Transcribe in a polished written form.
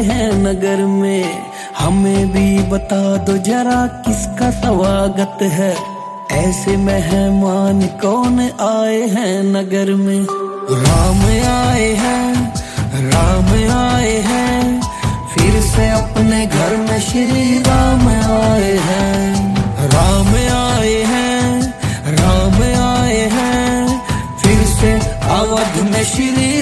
हैं नगर में, हमें भी बता दो जरा किसका स्वागत है। ऐसे मेहमान कौन आए हैं नगर में। राम आए हैं, राम आए हैं, फिर से अपने घर में श्री राम आए हैं। राम आए हैं, राम आए हैं, फिर से अवध में श्री